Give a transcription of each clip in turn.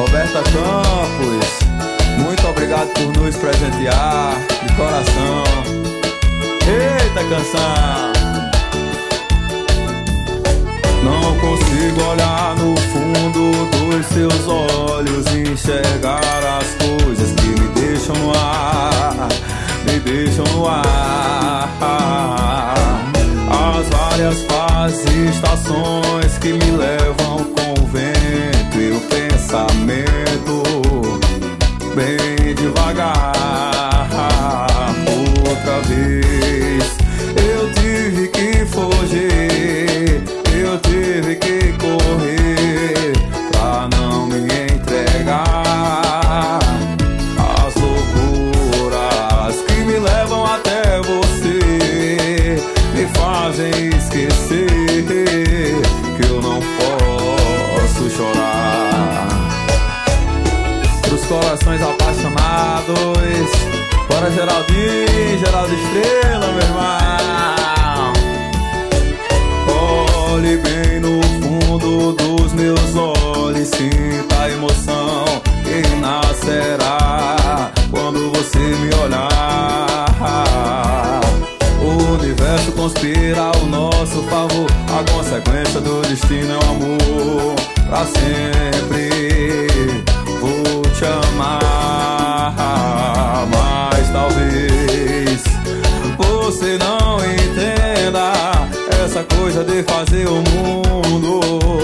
Roberta Campos, muito obrigado por nos presentear de coração. Eita canção! Não consigo olhar no fundo dos seus olhos e enxergar as coisas que me deixam no ar, me deixam no ar. As várias fases e estações que me levam com o vento e o pensamento bem devagar. Outra vez eu tive que fugir, eu tive que correr pra não me entregar às loucuras que me levam até você, me fazem esquecer que eu não posso chorar. Pros corações apaixonados, para Geraldinho, Geraldo Estrela, meu irmão. Olhe bem no fundo dos meus olhos, sinta a emoção que nascerá quando você me olhar. O universo conspira ao nosso favor, a consequência do destino é o amor. Pra sempre vou te amar, mas talvez você não entenda essa coisa de fazer o mundo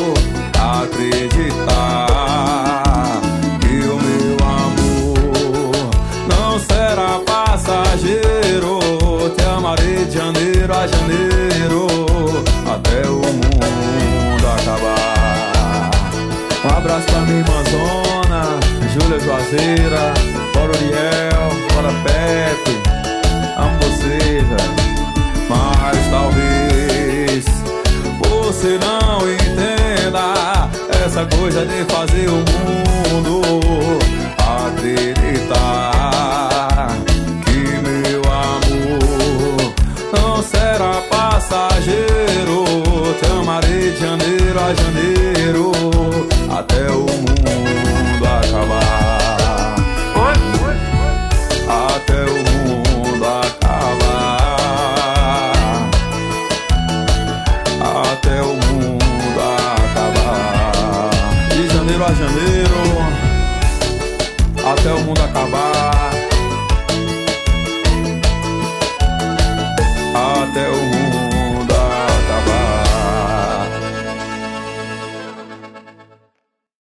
acreditar que o meu amor não será passageiro. Te amarei de janeiro a janeiro, até o mundo acabar. Um abraço pra minha irmãzona Júlia Juazeira, bora Uriel, bora Pepe, amo vocês, velho. Mas talvez você não entenda essa coisa de fazer o mundo acreditar que meu amor não será passageiro. Te amarei de janeiro a janeiro, até o mundo acabar. Até o mundo acabar. Até o mundo acabar. De janeiro a janeiro, até o mundo acabar. Até o mundo